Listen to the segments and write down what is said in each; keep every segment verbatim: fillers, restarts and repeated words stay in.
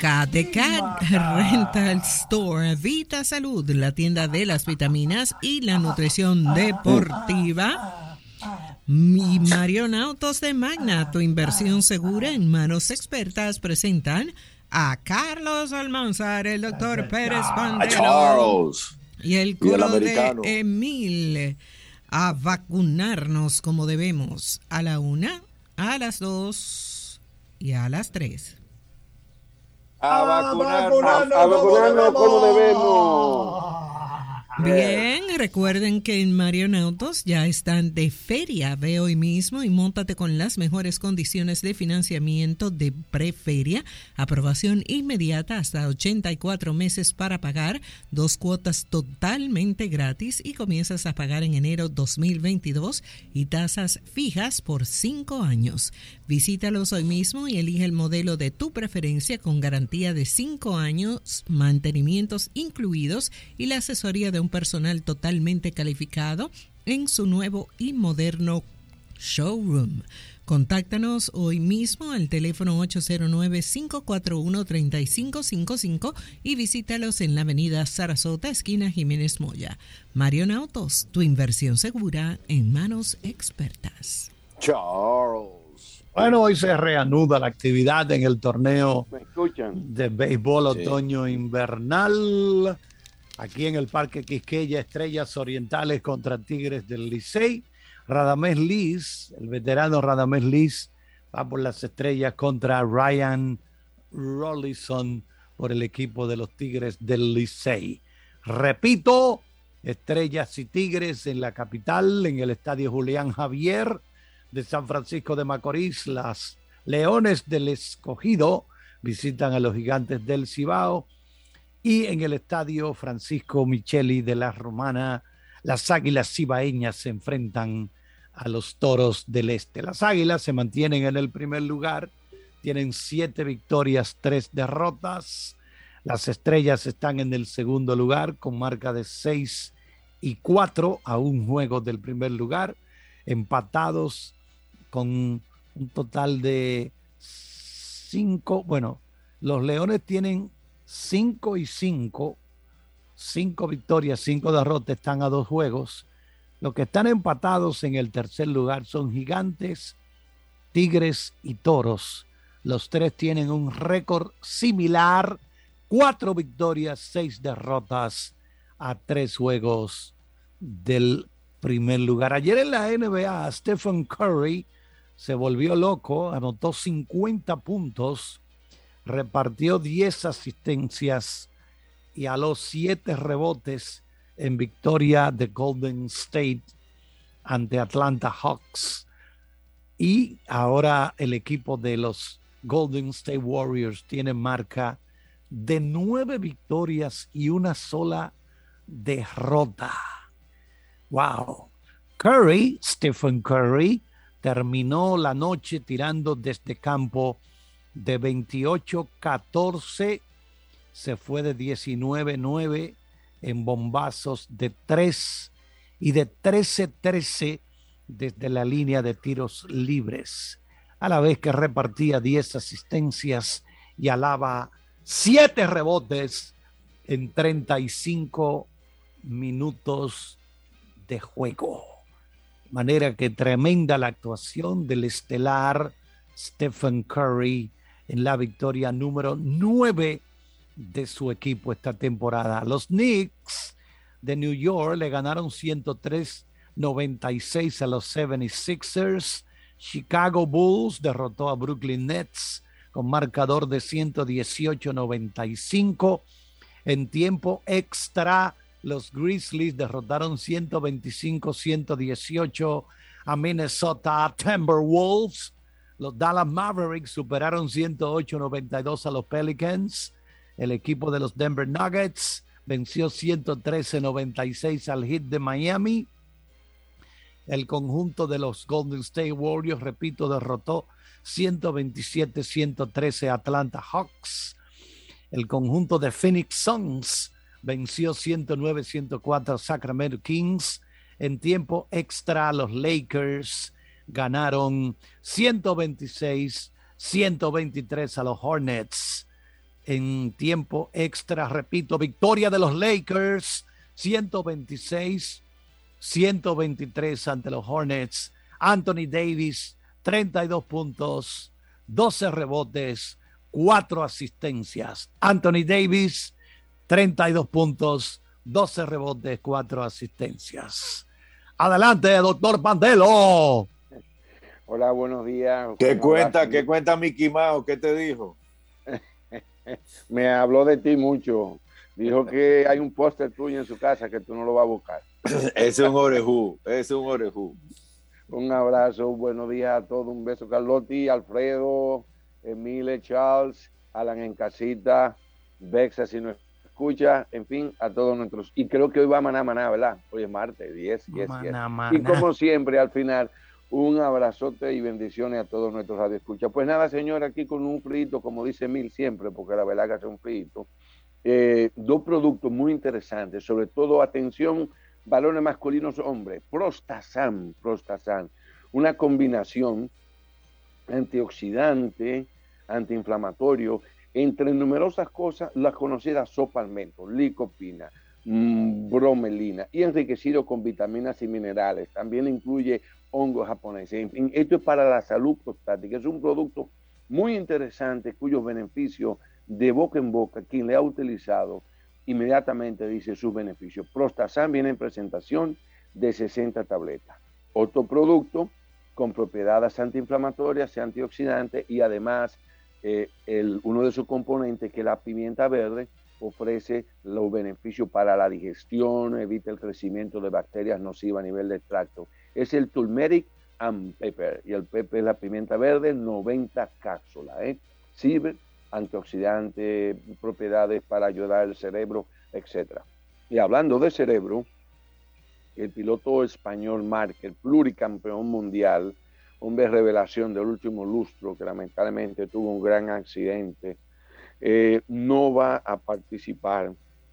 Cat de Cat Rental Store, Vita Salud, la tienda de las vitaminas y la nutrición deportiva. Y Marion Autos de Magna, tu inversión segura en manos expertas, presentan a Carlos Almanzar, el doctor Pérez Pandelo y el coro de Emil, a vacunarnos como debemos, a la una, a las dos y a las tres. A vacunarnos, a, a vacunarnos como debemos. Bien, recuerden que en Marion Autos ya están de feria. Ve hoy mismo y móntate con las mejores condiciones de financiamiento de preferia, aprobación inmediata hasta ochenta y cuatro meses para pagar, dos cuotas totalmente gratis y comienzas a pagar en enero dos mil veintidós y tasas fijas por cinco años. Visítalos hoy mismo y elige el modelo de tu preferencia con garantía de cinco años, mantenimientos incluidos y la asesoría de un personal totalmente calificado en su nuevo y moderno showroom. Contáctanos hoy mismo al teléfono ocho cero nueve, cinco cuatro uno, tres cinco cinco cinco y visítalos en la avenida Sarasota, esquina Jiménez Moya. Marion Autos, tu inversión segura en manos expertas. Charles. Bueno, hoy se reanuda la actividad en el torneo de béisbol otoño invernal. Aquí en el Parque Quisqueya, Estrellas Orientales contra Tigres del Licey. Radamés Liz, el veterano Radamés Liz, va por las Estrellas contra Ryan Rollison por el equipo de los Tigres del Licey. Repito, Estrellas y Tigres en la capital, en el Estadio Julián Javier de San Francisco de Macorís. Las Leones del Escogido visitan a los Gigantes del Cibao. Y en el Estadio Francisco Micheli de la Romana, las Águilas Cibaeñas se enfrentan a los Toros del Este. Las Águilas se mantienen en el primer lugar, tienen siete victorias, tres derrotas. Las Estrellas están en el segundo lugar con marca de seis y cuatro a un juego del primer lugar, empatados con un total de cinco. Bueno, los Leones tienen cinco y cinco, cinco victorias, cinco derrotas, están a dos juegos. Los que están empatados en el tercer lugar son Gigantes, Tigres y Toros. Los tres tienen un récord similar, cuatro victorias, seis derrotas a tres juegos del primer lugar. Ayer en la N B A, Stephen Curry se volvió loco, anotó cincuenta puntos, repartió diez asistencias y aló siete rebotes en victoria de Golden State ante Atlanta Hawks. Y ahora el equipo de los Golden State Warriors tiene marca de nueve victorias y una sola derrota. Wow. Curry, Stephen Curry, terminó la noche tirando desde campo de veintiocho catorce, se fue de diecinueve nueve en bombazos de tres y de trece trece desde la línea de tiros libres, a la vez que repartía diez asistencias y alaba siete rebotes en treinta y cinco minutos de juego. De manera que tremenda la actuación del estelar Stephen Curry en la victoria número nueve de su equipo esta temporada. Los Knicks de New York le ganaron ciento tres noventa y seis a los setenta y seis ers. Chicago Bulls derrotó a Brooklyn Nets con marcador de ciento dieciocho noventa y cinco. En tiempo extra, los Grizzlies derrotaron ciento veinticinco ciento dieciocho a Minnesota Timberwolves. Los Dallas Mavericks superaron ciento ocho noventa y dos a los Pelicans. El equipo de los Denver Nuggets venció ciento trece noventa y seis al Heat de Miami. El conjunto de los Golden State Warriors, repito, derrotó ciento veintisiete ciento trece a Atlanta Hawks. El conjunto de Phoenix Suns venció ciento nueve ciento cuatro a Sacramento Kings. En tiempo extra, los Lakers ganaron ciento veintiséis ciento veintitrés a los Hornets. en tiempo extra. Repito, victoria de los Lakers, ciento veintiséis ciento veintitrés ante los Hornets. Anthony Davis, treinta y dos puntos, doce rebotes, cuatro asistencias. Anthony Davis, treinta y dos puntos, doce rebotes, cuatro asistencias. Adelante, doctor Pandelo. Hola, buenos días. ¿Qué cuenta, abrazo. ¿Qué cuenta Mickey Mouse? ¿Qué te dijo? Me habló de ti mucho. Dijo que hay un póster tuyo en su casa que tú no lo vas a buscar. Ese es un orejú, ese es un orejú. Un abrazo, buenos días a todos, un beso, Carlotti, Alfredo, Emile, Charles, Alan en casita, Bexa si no escucha, en fin, a todos nuestros. Y creo que hoy va Maná Maná, ¿verdad? Hoy es martes, diez, diez, diez. Y como siempre, al final, un abrazote y bendiciones a todos nuestros radioescuchas. Pues nada, señor, aquí con un frito, como dice Mil siempre, porque la verdad que hace un frito. Eh, dos productos muy interesantes, sobre todo, atención, varones masculinos, hombres, Prostasan, Prostasan, una combinación antioxidante, antiinflamatorio, entre numerosas cosas, la conocida sopalmento, licopina, mmm, bromelina y enriquecido con vitaminas y minerales. También incluye hongos japoneses. En fin, esto es para la salud prostática. Es un producto muy interesante cuyos beneficios de boca en boca, quien le ha utilizado inmediatamente dice sus beneficios. Prostasan viene en presentación de sesenta tabletas. Otro producto con propiedades antiinflamatorias y antioxidantes y además eh, el, uno de sus componentes, que es la pimienta verde, ofrece los beneficios para la digestión, evita el crecimiento de bacterias nocivas a nivel del tracto. Es el turmeric and pepper, y el pepper es la pimienta verde, noventa cápsulas, ¿eh? Sirve antioxidante, propiedades para ayudar al cerebro, etcétera. Y hablando de cerebro, el piloto español Márquez, pluricampeón mundial, hombre revelación del último lustro, que lamentablemente tuvo un gran accidente, eh, no va a participar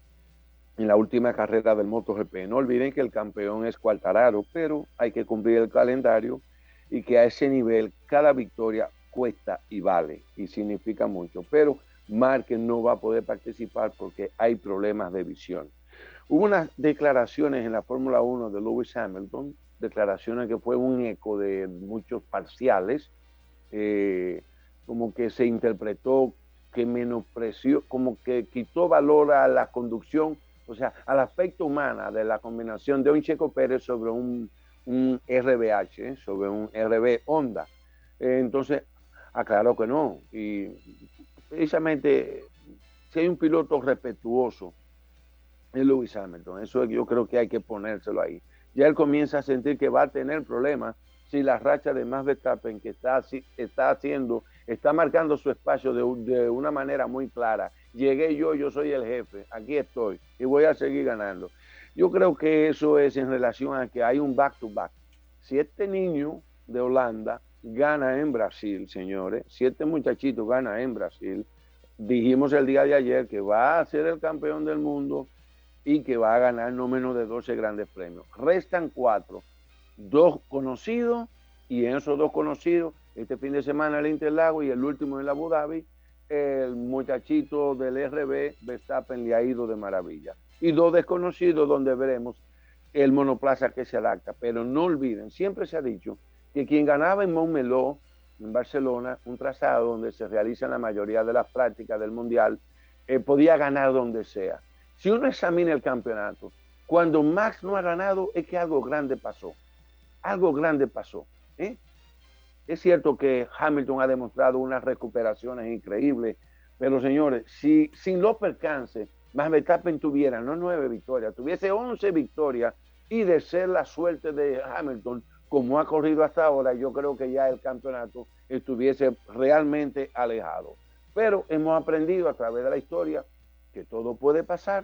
en la última carrera del MotoGP. No olviden que el campeón es Quartararo, pero hay que cumplir el calendario y que a ese nivel cada victoria cuesta y vale y significa mucho, pero Márquez no va a poder participar porque hay problemas de visión. Hubo unas declaraciones en la Fórmula uno de Lewis Hamilton, declaraciones que fue un eco de muchos parciales, eh, como que se interpretó que menospreció, como que quitó valor a la conducción, o sea, al aspecto humano de la combinación de un Checo Pérez sobre un, un R B H, ¿eh? sobre un R B Honda. Eh, entonces, aclaró que no. Y precisamente, si hay un piloto respetuoso, es Lewis Hamilton. Eso yo creo que hay que ponérselo ahí. Ya él comienza a sentir que va a tener problemas si la racha de Max Verstappen que está, está haciendo, está marcando su espacio de, de una manera muy clara. Llegué yo, yo soy el jefe, aquí estoy y voy a seguir ganando. Yo creo que eso es en relación a que hay un back-to-back. Si este niño de Holanda gana en Brasil, señores, si este muchachito gana en Brasil, dijimos el día de ayer que va a ser el campeón del mundo y que va a ganar no menos de doce grandes premios. Restan cuatro, dos conocidos, y en esos dos conocidos, este fin de semana el Interlagos y el último en la Abu Dhabi, el muchachito del R B, Verstappen, le ha ido de maravilla. Y dos desconocidos donde veremos el monoplaza que se adapta. Pero no olviden, siempre se ha dicho que quien ganaba en Montmeló, en Barcelona, un trazado donde se realizan la mayoría de las prácticas del Mundial, eh, podía ganar donde sea. Si uno examina el campeonato, cuando Max no ha ganado es que algo grande pasó. Algo grande pasó. ¿eh? Es cierto que Hamilton ha demostrado unas recuperaciones increíbles, pero señores, si sin los percances, Max Verstappen tuviera no nueve victorias, tuviese once victorias, y de ser la suerte de Hamilton, como ha corrido hasta ahora, yo creo que ya el campeonato estuviese realmente alejado. Pero hemos aprendido a través de la historia que todo puede pasar,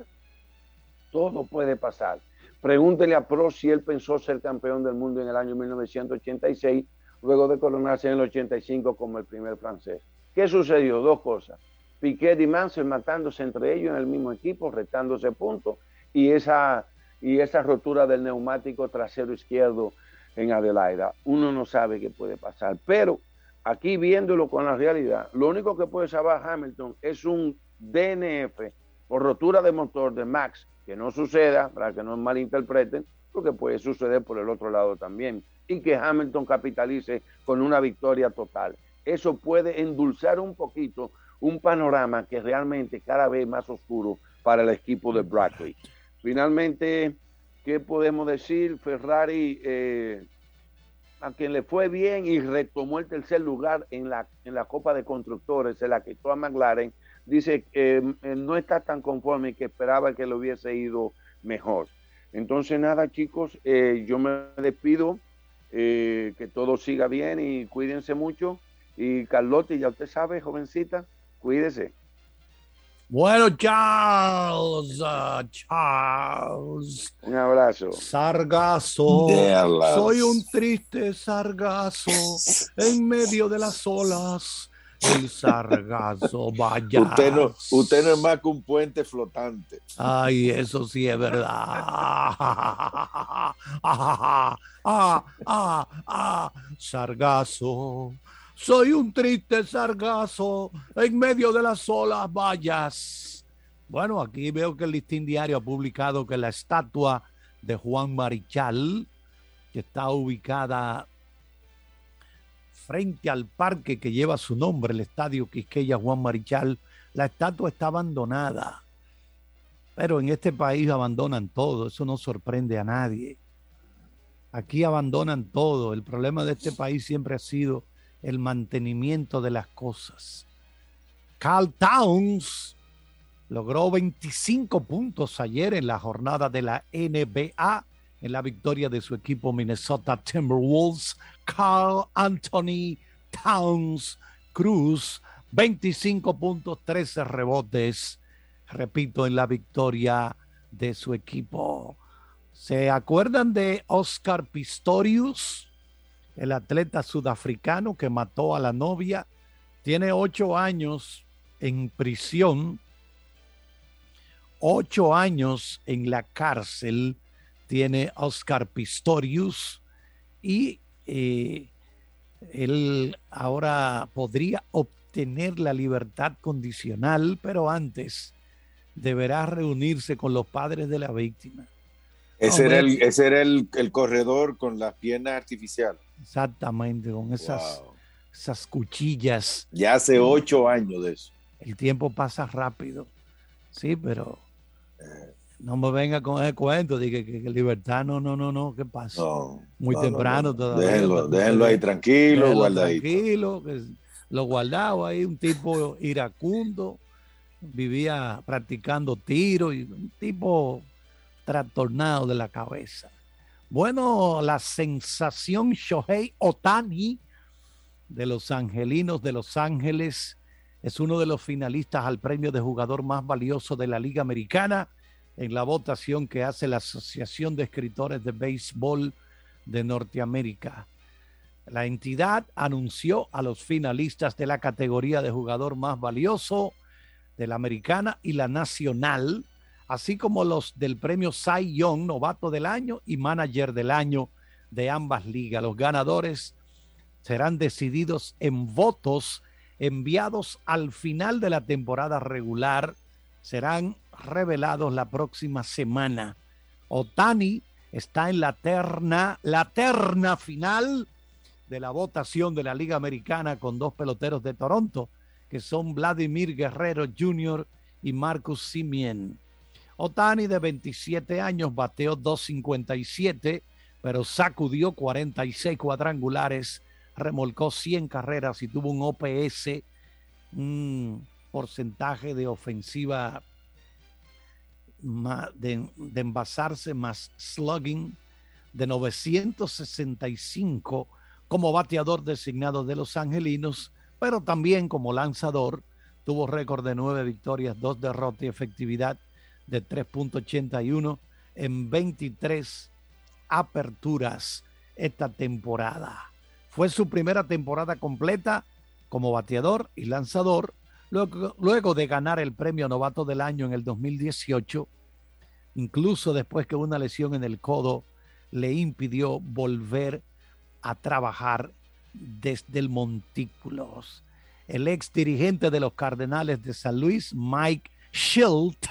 todo puede pasar. Pregúntele a Prost si él pensó ser campeón del mundo en el año mil novecientos ochenta y seis, luego de coronarse en el ochenta y cinco como el primer francés. ¿Qué sucedió? Dos cosas. Piquet y Mansell matándose entre ellos en el mismo equipo, retándose puntos, y esa, y esa rotura del neumático trasero izquierdo en Adelaida. Uno no sabe qué puede pasar, pero aquí viéndolo con la realidad, lo único que puede salvar Hamilton es un D N F por rotura de motor de Max, que no suceda, para que no malinterpreten, porque puede suceder por el otro lado también, y que Hamilton capitalice con una victoria total. Eso puede endulzar un poquito un panorama que realmente cada vez más oscuro para el equipo de Brackley. Finalmente, ¿qué podemos decir? Ferrari, eh, a quien le fue bien y retomó el tercer lugar en la, en la Copa de Constructores, se la quitó a McLaren, dice que eh, no está tan conforme y que esperaba que le hubiese ido mejor. Entonces, nada, chicos, eh, yo me despido, eh, que todo siga bien y cuídense mucho. Y Carlotti, ya usted sabe, jovencita, cuídese. Bueno, Charles, uh, Charles. Un abrazo. Sargazo, soy un triste sargazo en medio de las olas. El sargazo, vaya. Usted no, usted no es más que un puente flotante. Ay, eso sí es verdad. ah, ah, ah, ah, sargazo. Soy un triste sargazo en medio de las olas, vallas. Bueno, aquí veo que el Listín Diario ha publicado que la estatua de Juan Marichal, que está ubicada frente al parque que lleva su nombre, el Estadio Quisqueya Juan Marichal, la estatua está abandonada. Pero en este país abandonan todo, eso no sorprende a nadie. Aquí abandonan todo. El problema de este país siempre ha sido el mantenimiento de las cosas. Karl Towns logró veinticinco puntos ayer en la jornada de la N B A en la victoria de su equipo Minnesota Timberwolves. Karl Anthony Towns Cruz, veinticinco puntos, trece rebotes, repito, en la victoria de su equipo. ¿Se acuerdan de Oscar Pistorius, el atleta sudafricano que mató a la novia? Tiene ocho años en prisión, ocho años en la cárcel tiene Oscar Pistorius, y eh, él ahora podría obtener la libertad condicional, pero antes deberá reunirse con los padres de la víctima. Ese era, el, ese era el, el corredor con las piernas artificiales. Exactamente, con esas, wow. esas cuchillas. Ya hace ocho años de eso. El tiempo pasa rápido. Sí, pero no me venga con ese cuento de que, que, que libertad, no, no, no, no, ¿qué pasa? No, Muy no, temprano no, no. todavía. Déjenlo, déjenlo ahí tranquilo, déjenlo guardadito. Tranquilo, que lo guardaba ahí, un tipo iracundo, vivía practicando tiro, y un tipo trastornado de la cabeza. Bueno, la sensación Shohei Ohtani de los Angelinos de Los Ángeles es uno de los finalistas al premio de jugador más valioso de la Liga Americana en la votación que hace la Asociación de Escritores de Béisbol de Norteamérica. La entidad anunció a los finalistas de la categoría de jugador más valioso de la Americana y la Nacional, así como los del premio Cy Young, novato del año y manager del año de ambas ligas. Los ganadores serán decididos en votos enviados al final de la temporada regular. Serán revelados la próxima semana. Ohtani está en la terna, la terna final de la votación de la Liga Americana con dos peloteros de Toronto, que son Vladimir Guerrero junior y Marcus Semien. Ohtani, de veintisiete años, bateó dos cincuenta y siete, pero sacudió cuarenta y seis cuadrangulares, remolcó cien carreras y tuvo un O P S, un porcentaje de ofensiva de, de envasarse más slugging de novecientos sesenta y cinco como bateador designado de los Angelinos, pero también como lanzador tuvo récord de nueve victorias, dos derrotas y efectividad de tres punto ochenta y uno en veintitrés aperturas esta temporada. Fue su primera temporada completa como bateador y lanzador, luego, luego de ganar el premio novato del año en el dos mil dieciocho, incluso después que una lesión en el codo le impidió volver a trabajar desde el montículo. el ex dirigente de los Cardenales de San Luis, Mike Shildt,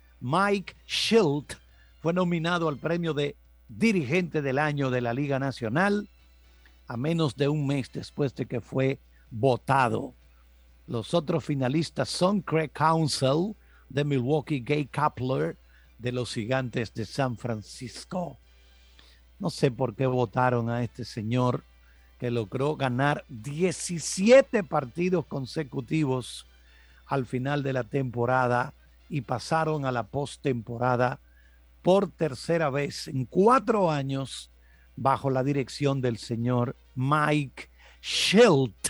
Mike Shildt, fue nominado al premio de dirigente del año de la Liga Nacional a menos de un mes después de que fue votado. Los otros finalistas son Craig Counsell de Milwaukee, Gabe Kapler de los Gigantes de San Francisco. No sé por qué votaron a este señor que logró ganar diecisiete partidos consecutivos al final de la temporada y pasaron a la postemporada por tercera vez en cuatro años bajo la dirección del señor Mike Shildt.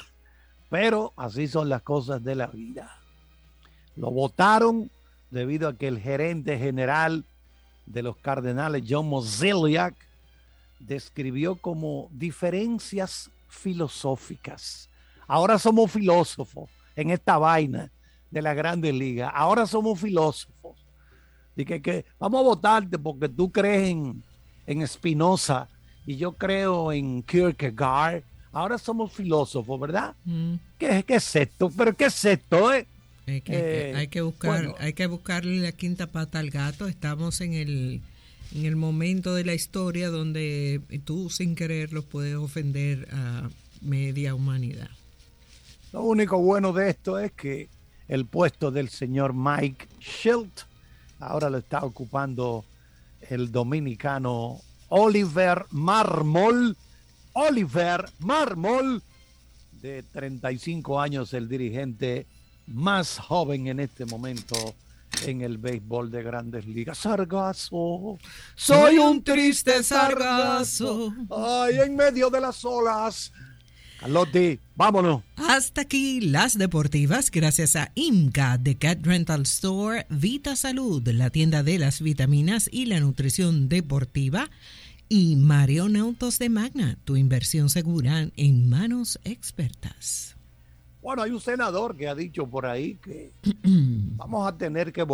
Pero así son las cosas de la vida. Lo votaron debido a que el gerente general de los Cardenales, John Mozeliak, describió como diferencias filosóficas. Ahora somos filósofos en esta vaina de la Grandes Ligas. Ahora somos filósofos. Y que, que vamos a votarte porque tú crees en, en Spinoza y yo creo en Kierkegaard. Ahora somos filósofos, ¿verdad? Mm. ¿Qué, ¿Qué es esto? ¿Pero qué es esto, eh? Hay que, eh, hay que buscar, bueno. hay que buscarle la quinta pata al gato. Estamos en el en el momento de la historia donde tú sin quererlo puedes ofender a media humanidad. Lo único bueno de esto es que el puesto del señor Mike Shildt ahora lo está ocupando el dominicano Oliver Marmol. Oliver Marmol, de treinta y cinco años, el dirigente más joven en este momento en el béisbol de Grandes Ligas. Sargazo, soy un triste sargazo, ay, en medio de las olas. Carlotti, vámonos. Hasta aquí las deportivas, gracias a IMCA de Cat Rental Store, Vita Salud, la tienda de las vitaminas y la nutrición deportiva, y Marion Autos de Magna, tu inversión segura en manos expertas. Bueno, hay un senador que ha dicho por ahí que vamos a tener que